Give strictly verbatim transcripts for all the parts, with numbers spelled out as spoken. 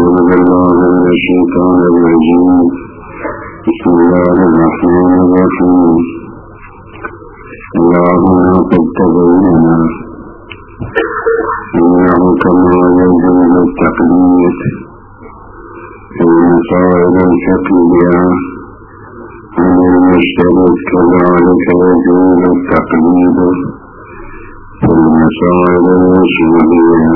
أعوذ بالله من الشيطان الرجيم. بسم الله الرحمن الرحيم. اللهم قد تبين أنه كما يجوز التقليد في مسائل الفقه بها عن المشترك، كذلك يجوز التقليد في المسائل الأصولية.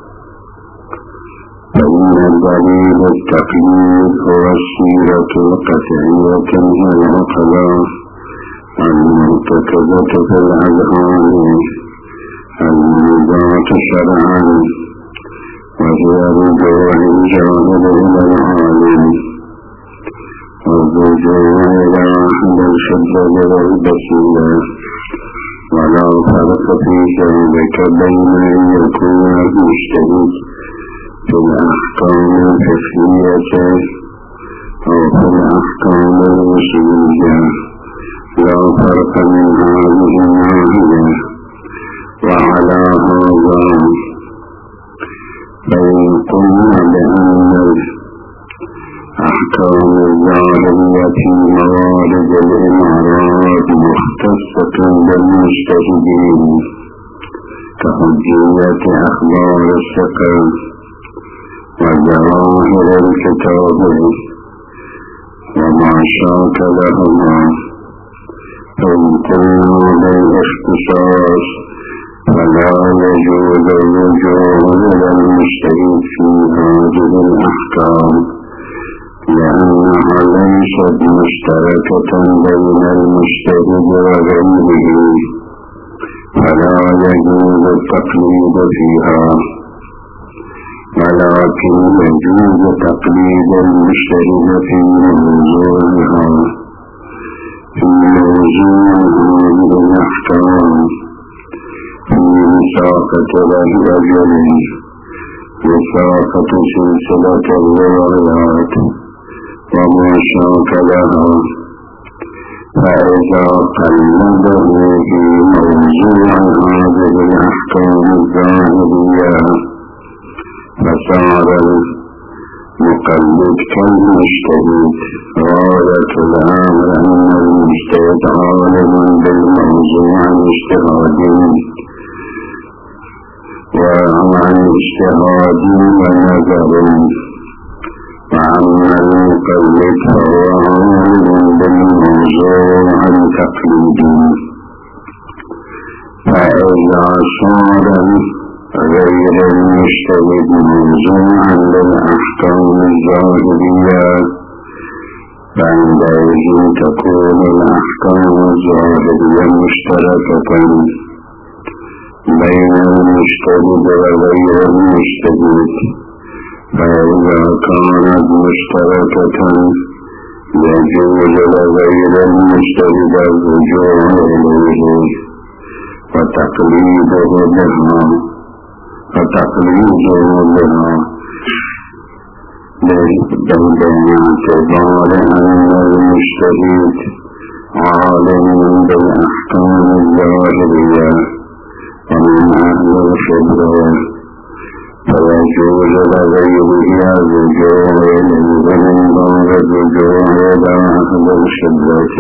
فإن دليل التقليد هو السيرة القطعية العقلاء المرتكبة في الأذهان المنضبطة شرعا، وهي رجوع الجاهل إلى العالم والرجوع إلى أحد الحجة والبصيرة، ولا فرق في ذلك بين أن يكون المجتهد في الأحكام الفقهية أو في الأحكام الأصولية، لا فرق من هذه الناحية. وعلى هذا فإن قلنا بأن الأحكام الظاهرية في موارد الإمارات مختصة بالمجتهدين كحجية أخبار الثقة وظواهر الكتاب وما شاكلهما، فإن قلنا بالاختصاص فلا يجوز الرجوع إلى المجتهد في هذه الأحكام، لأنها ليست مشتركة بين المجتهد وغيره، فلا يجوز التقليد فيها، ولكن يجوز تقليد المجتهد في موضوعها في موضوع هذه الأحكام، في مساقة الرجل، مساقة سلسلة الروايات وما شاكلها. فإذا قلده في موضوع هذه الأحكام الظاهرية فصار المقلد كالمجتهد. غاية الأمر أن المجتهد عالم بالموضوع الاجتهادي وعن اجتهاد ونظر، وأما المقلد فهو عالم بالموضوع التقليدي. فإذا صار غير المجتهد موضوعا للأحكام الظاهرية فعندئذ تكون الأحكام الظاهرية مشتركة بين المجتهد وغير المجتهد. فإذا كانت مشتركة يجوز لغير المجتهد الرجوع إليه وتقليده بها فتقليده بها باعتبار أن المجتهد عالم بالأحكام الظاهرية ومن أهل الخبرة، فيجوز لغيره الرجوع إليه من باب الرجوع إلى أهل الخبرة.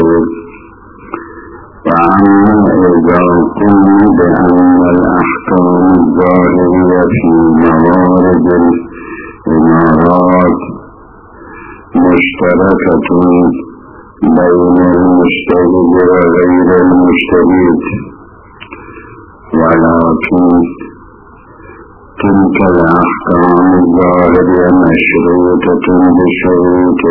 وأما إذا قلنا بأن الأحكام الظاهرية في موارد الإمارات مشتركة بين المجتهد وغير المجتهد، ولكن تلك الأحكام الظاهرية مشروطة بشروط،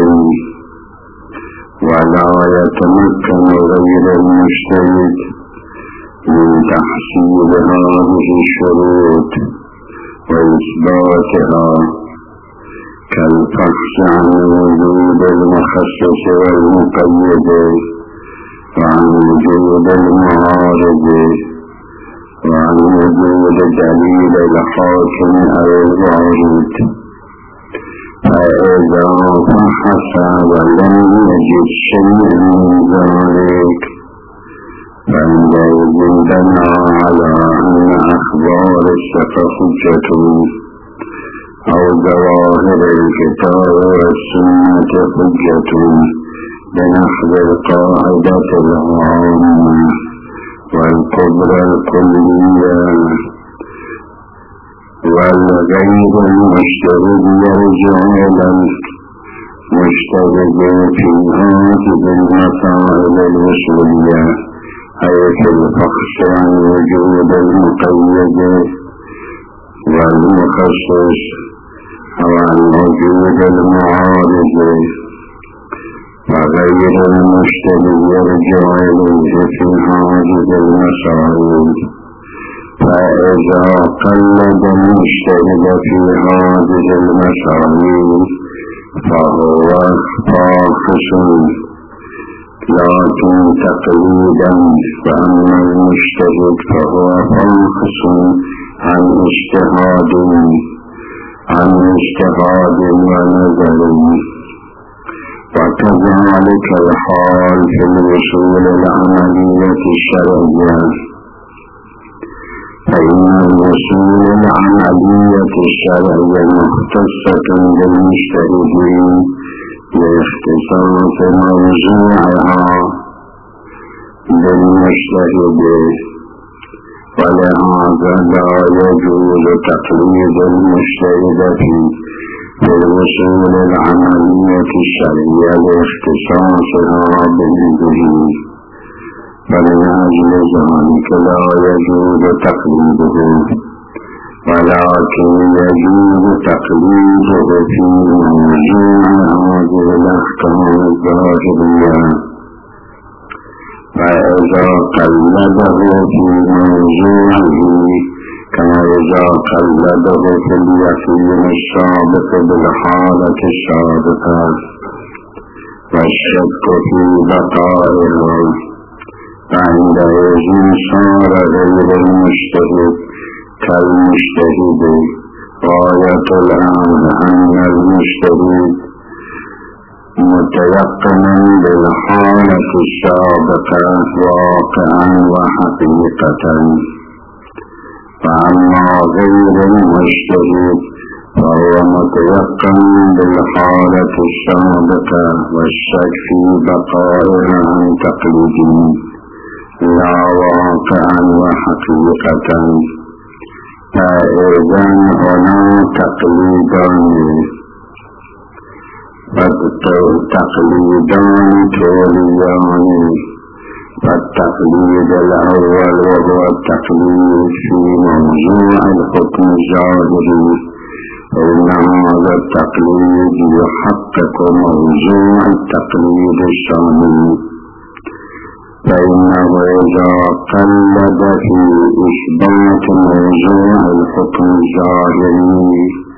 ولا يتمكن غير المجتهد من تحصيل هذه الشروط وإثباتها، كالفحص عن وجود المخصص والمقيد وعن وجود المعارض وعن وجود دليل الحاكم أو الوارد. فإذا فحص ولم يجد شيئا من ذلك فعندئذ بنى على أن أخبار الثقة حجة أو ظواهر الكتاب والسنة حجة بنحو القاعدة العامة والكبرى الكلية، والغير المجتهد يرجع إلى المجتهد في هذه المسائل الأصولية، أي في الفحص عن وجود المقيد والمخصص أو عن وجود المعارض، وغير المجتهد يرجع إليه في هذه المسائل. فإذا قلد المجتهد في هذه المسائل فهو فاحش، لكن تقليدا، فأما المجتهد فهو فاحش عن اجتهاد عن اجتهاد ونظر. وكذلك الحال في الوصول العملية الشرعية، فإن الوصول العملية الشرعية مختصة بالمجتهدين لاختصاص موضوعها بالمجتهد، ولهذا لا يجوز تقليد المجتهد في الوصول العملية الشرعية لاختصاصها بالمجتهد، فمن أجل ذلك لا يجوز تقليده، ولكن يجوز تقليده في موضوع هذه الأحكام الظاهرية. فإذا قلده في موضوعه كما إذا قلده في اليقين السابق بالحالة السابقة والشك في بقائها، فعندئذ صار غير المجتهد كالمجتهد. غاية الأمر أن المجتهد متيقنا بالحالة السابقة واقعا وحقيقة، فأما غير المجتهد فهو متيقن بالحالة السابقة والشك في بقائها عن تقليد لا واقعا وحقيقة. فإذا هنا تقليدان فالتقليدان توليان، فالتقليد الأول وهو التقليد في موضوع الحكم الظاهري، فإن هذا التقليد يحقق موضوع التقليد الثاني، فإنه إذا قلد في إثبات موضوع الحكم الظاهري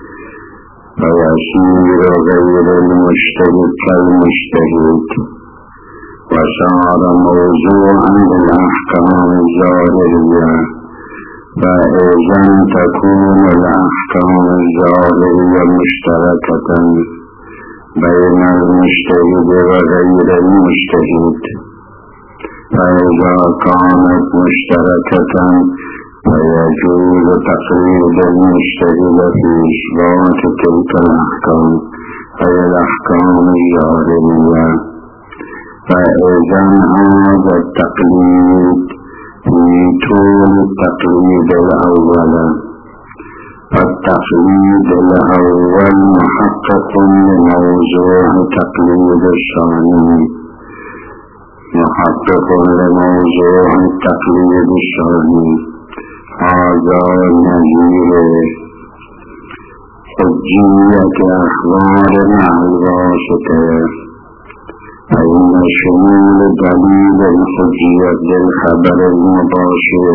فيصير غير المجتهد كالمجتهد، وصار موضوعا للأحكام الظاهرية. فإذا تكون الأحكام الظاهرية مشتركة بين المجتهد وغير المجتهد، فإذا كانت مشتركة فيجوز تقليد المجتهد في إثبات تلك الأحكام أي الأحكام الظاهرية. فإذا هذا التقليد في طول التقليد الأول، فالتقليد الأول محقق لموضوع تقليد الثاني، محقق لموضوع التقليد الثاني. هذا نظير حجية أخبار مع الواسطة، فإن شمول دليل الحجية للخبر المباشر،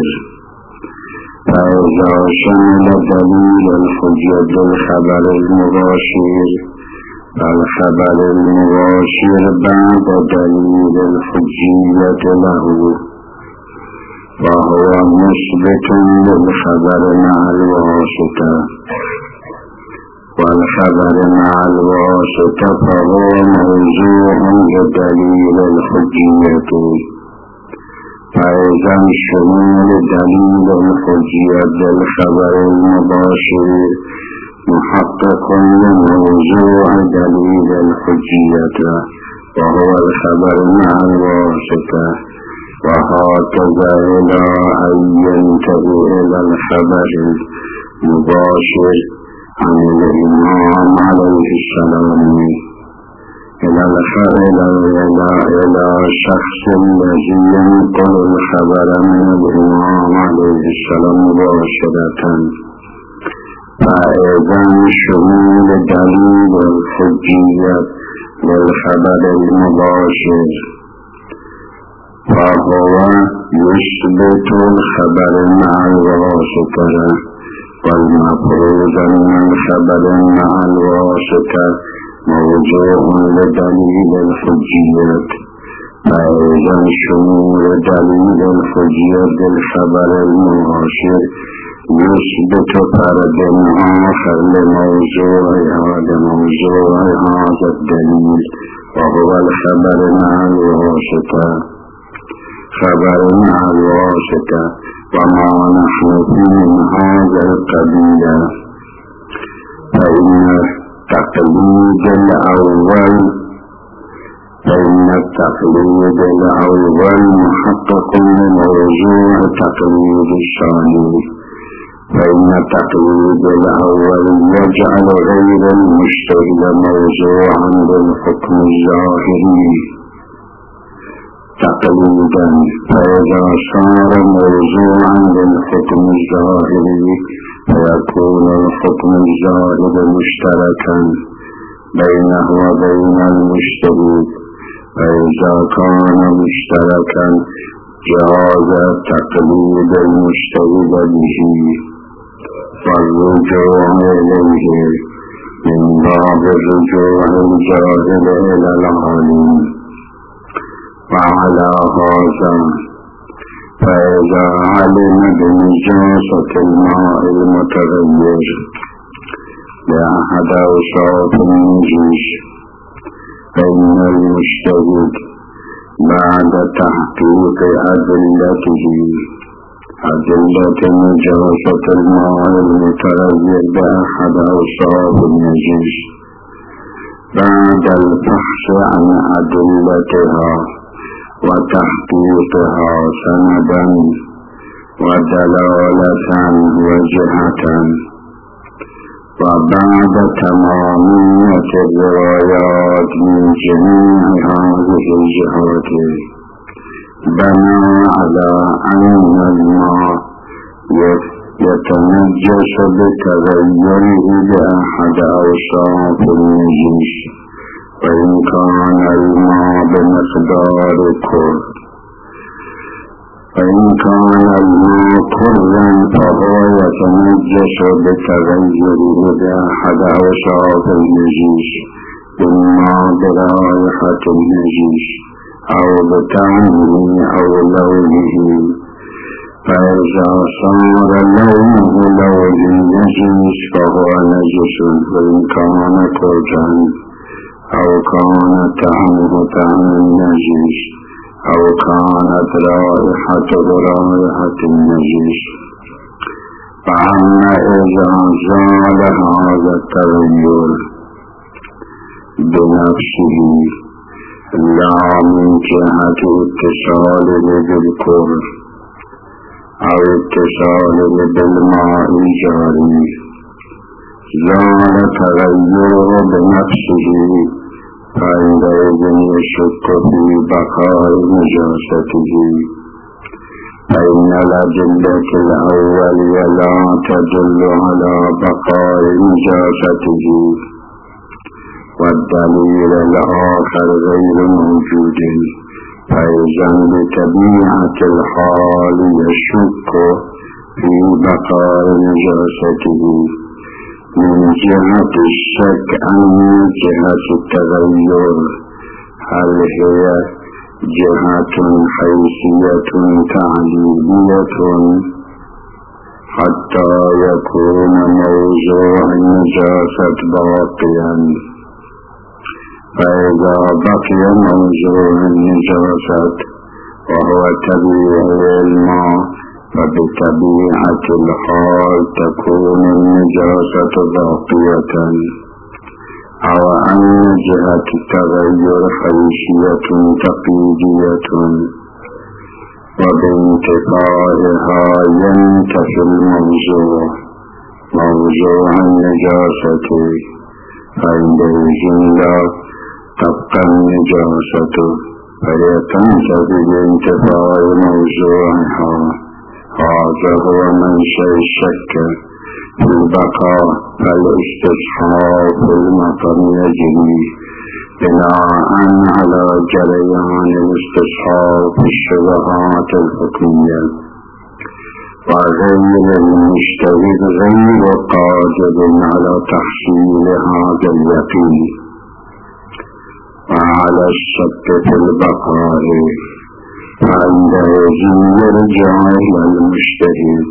فإذا شمل دليل الحجية للخبر المباشر فالخبر المباشر بعد دليل الحجية له، وهو مثبت للخبر مع الواسطة، والخبر مع الواسطة فهو موضوع لدليل الحجية. فإذا شمول دليل الحجية للخبر المباشر محقق لموضوع دليل الحجية وهو الخبر مع الواسطة، وهكذا إلى أن ينتهي إلى الخبر المباشر عن الإمام عليه السلام إلى إلى إلى شخص الذي ينقل الخبر من الإمام عليه السلام مباشرة. فإذا شمول دليل الحجية للخبر المباشر فهو يثبت الخبر مع الواسطة، والمفروض أن الخبر مع الواسطة موضوع لدليل الحجية. فإذا شمول دليل الحجية للخبر المباشر يثبت فرد آخر لموضوع هذا موضوع هذا الدليل، وهو الخبر مع الواسطة. خبر مع الواسطة وما نحن فيه من هذا القبيل، فإن التقليد الأول فإن التقليد الأول محقق لموضوع تقليد الثاني. فإن التقليد الأول يجعل غير المجتهد موضوعا للحكم الظاهري تقليدا، فإذا صار موضوعا للحكم الظاهري فيكون الحكم الظاهر مشتركا بينه وبين المجتهد. فإذا كان مشتركا جاز تقليد المجتهد به، فالرجوع إليه من باب الرجوع الجاهل إلى العالم. وعلى هذا فإذا علم بنجاسة الماء المتغير لأحد أوصاف النجوس فإن المجتهد بعد تحقيق أدلته أدلة نجاسة الماء المتغير بأحد أوصاف النجوس بعد البحث عن أدلتها وتحقيقها سندا ودلالة وجهة، وبعد تمامية الروايات من جميع هذه الجهات بنى على أن الماء يتنجس بتغيره بأحد أوصاف النجس، وإن كان الماء بمقدار كر فإن كان الماء كرا فهو يتنجس بتغيره بأحد أوصاف النجس، إما برائحة النجس أو بطعمه أو لونه. فإذا صار لونه لون النجس فهو نجس، وإن كان كرا أو كان طعمه طعم النجس أو كانت رائحته رائحة النجس. فأما إذا زال هذا التغير بنفسه لا من جهة اتصاله بالكر أو اتصاله بالماء الجاري، زال تغيره بنفسه، فعندئذ يشك في بقاء نجاسته. فإن الأدلة الأولية لا تدل على بقاء نجاسته، والدليل الآخر غير موجود، فإذا بطبيعة الحال يشك في بقاء نجاسته من جهة الشك عن جهة التغير، هل هي جهة حيثية تعليلية حتى يكون موضوع النجاسة باقيا. فإذا بقي موضوع النجاسة وهو طبيعي الماء فبطبيعة الحال تكون النجاسة باقية، أو أن جهة التغير حيثية تقليدية، وبانتفائها ينتفي الموضوع موضوع النجاسة، فعندئذ لا تبقى النجاسة، فليتنتفي بانتفاء موضوعها. هذا هو منشأ الشك في البقاء، فالاستصحاب في المطر يجري بناء على جريان الاستصحاب في الشبهات الحكمية، وغير المجتهد غير قادر على تحصيل هذا اليقين. وعلى الشك في البقاء فعندئذ يرجع إلى المجتهد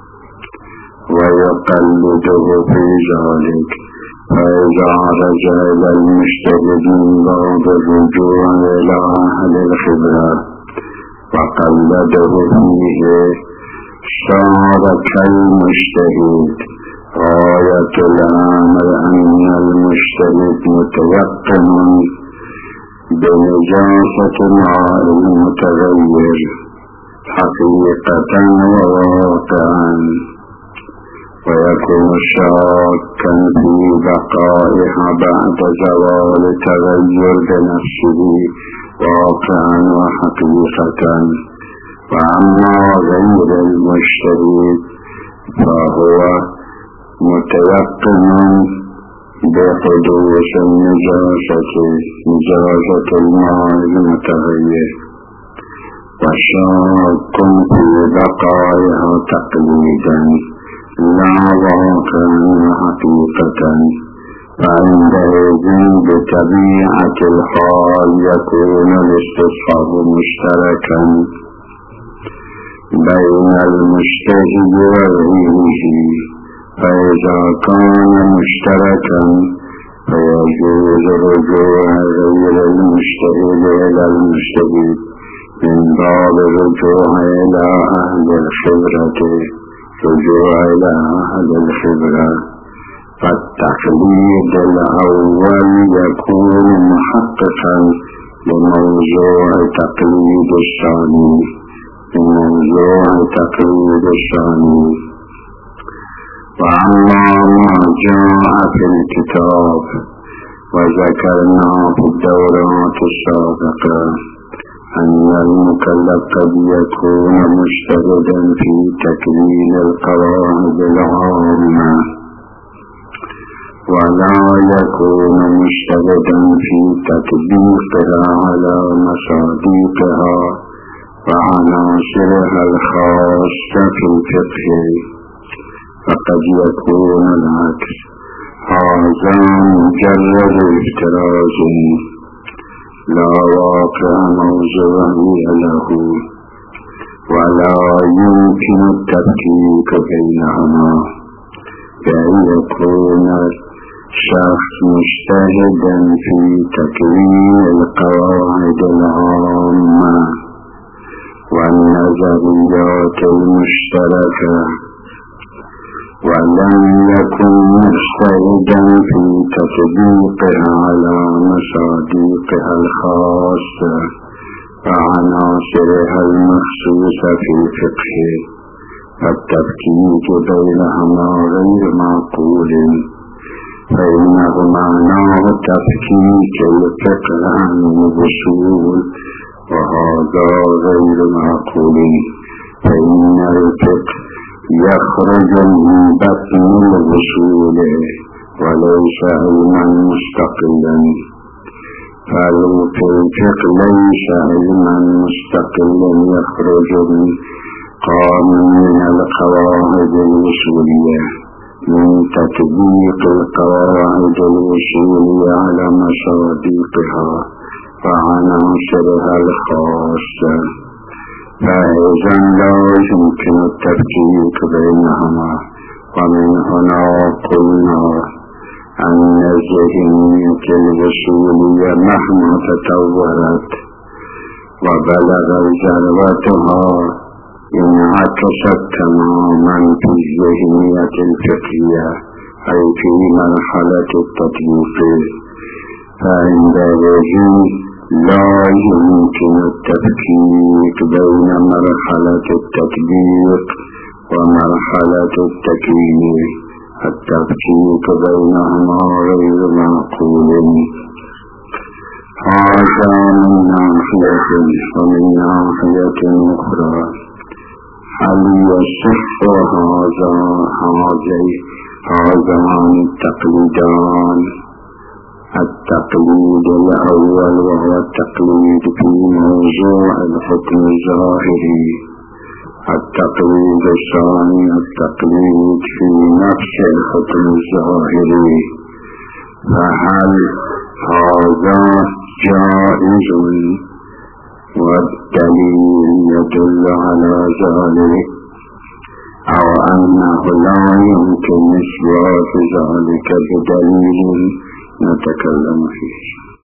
ويقلده في ذلك، فإذا رجع إلى المجتهد من باب الرجوع إلى أهل الخبرة وقلده فيه صار كالمجتهد. غاية الأمر أن المجتهد متيقن بنجاسة الماء المتغير حقيقة وواقعا، ويكون شاكا في بقائها بعد زوال التغير بنفسه واقعا وحقيقة. وأما غير المجتهد فهو متيقن بحدوث النجاسة نجاسة الماء المتغير، وشاك في بقائها تقليدا لا واقعا وحقيقة، فعندئذ بطبيعة الحال يكون الاستصحاب مشتركا بين المجتهد وغيره. فإذا كان مشتركا فيجوز رجوع غير المجتهد إلى المجتهد من باب الرجوع إلى أهل الخبرة رجوع إلى أهل الخبرة. فالتقليد الأول يكون محققا لموضوع تقليد الثاني لموضوع تقليد الثاني. وأما ما جاء في الكتاب وذكرنا في الدورات السابقة أن المكلف قد يكون مجتهدا في تكوين القواعد العامة، ولا يكون مجتهدا في تطبيقها على مصادقها وعناصرها الخاصة في الفقه، فقد يكون العكس. هذا مجرد افتراض لا واقع موضوعي له، ولا يمكن التفكيك بينهما، بأن يكون شخص مجتهدا في تكوين القواعد العامة والنظريات المشتركة، ولم يكن مجتهدا في تطبيقها على مصادقها الخاصة وعناصرها المخصوصة في الفقه. التفكيك بينهما غير معقول، فإنه معناه تفكيك الفقه عن الأصول، وهذا غير معقول، فإن الفقه يخرج من بطن الأصول وليس علما مستقلا. فالفقه ليس علما مستقلا يخرج من قانون من القواعد الأصولية، من تطبيق القواعد الأصولية على مصادقها وعناصرها الخاصة. فإذا لا يمكن التفكيك بينهما. ومن هنا قلنا أن ذهنية الوصولية مهما تطورت وبلغ ذروتها انعكست تماما في الذهنية الفقهية أي في مرحلة التطبيق، فعند الرجل لا يمكن التفكيك بين مرحلة التطبيق ومرحلة التكوين، التفكيك بينهما غير معقول. هذا من ناحية، ومن ناحية أخرى هل يصح هذا هذان التقليدان؟ التقليد الأول وهو التقليد في موضوع الحكم الظاهري، التقليد الثاني التقليد في نفس الحكم الظاهري، فهل هذا جائز؟ والدليل يدل على ذلك، أو أنه لا يمكن إثبات ذلك بدليل نتكلم فيه.